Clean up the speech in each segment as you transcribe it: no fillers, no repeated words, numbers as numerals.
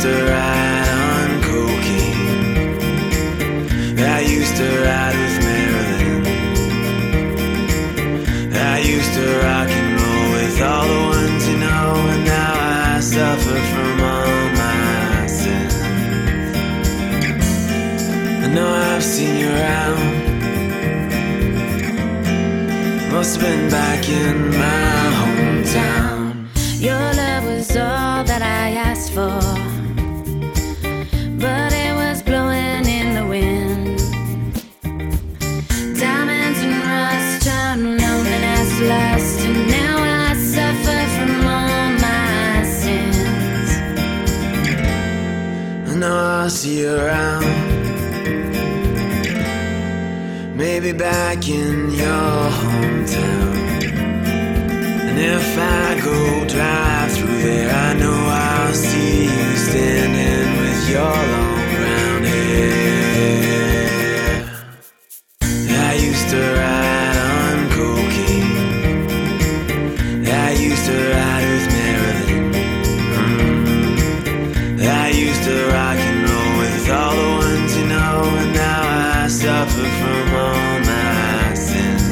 to ride on cocaine. I used to ride with Marilyn. I used to rock and roll with all the ones you know, and now I suffer from all my sins. I know I've seen you around. Must have been back in my hometown. Your love was all that I asked for, but it was blowing in the wind. Diamonds and rust turned loneliness lust, and now I suffer from all my sins. I know I'll see you around, maybe back in your hometown. And if I go drive through there, I know I'll see you standing with your long brown hair. I used to ride on cocaine. I used to ride with Marilyn. I used to rock and roll with all the ones you know, and now I suffer from all my sins.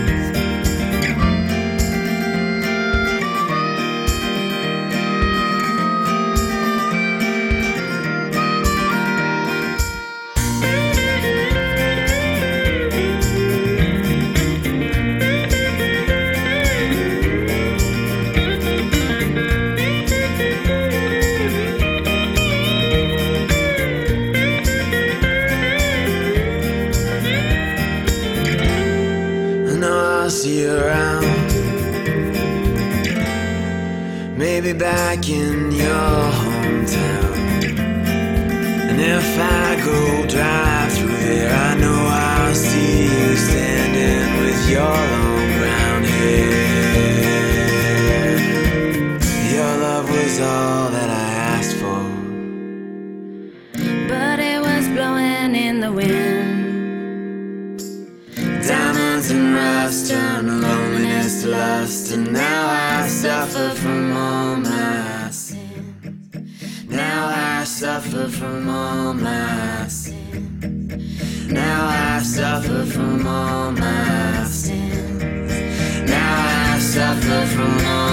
I'll see you around, maybe back in your hometown. And if I go drive through there, I know I'll see you standing with your long brown hair. Your love was all that I asked for, But it was blowing in the wind. diamonds and rust turned loneliness to lust, and now I suffer from all my sins. Now I suffer from all my sins. Now I suffer from all my sins. Now I suffer from all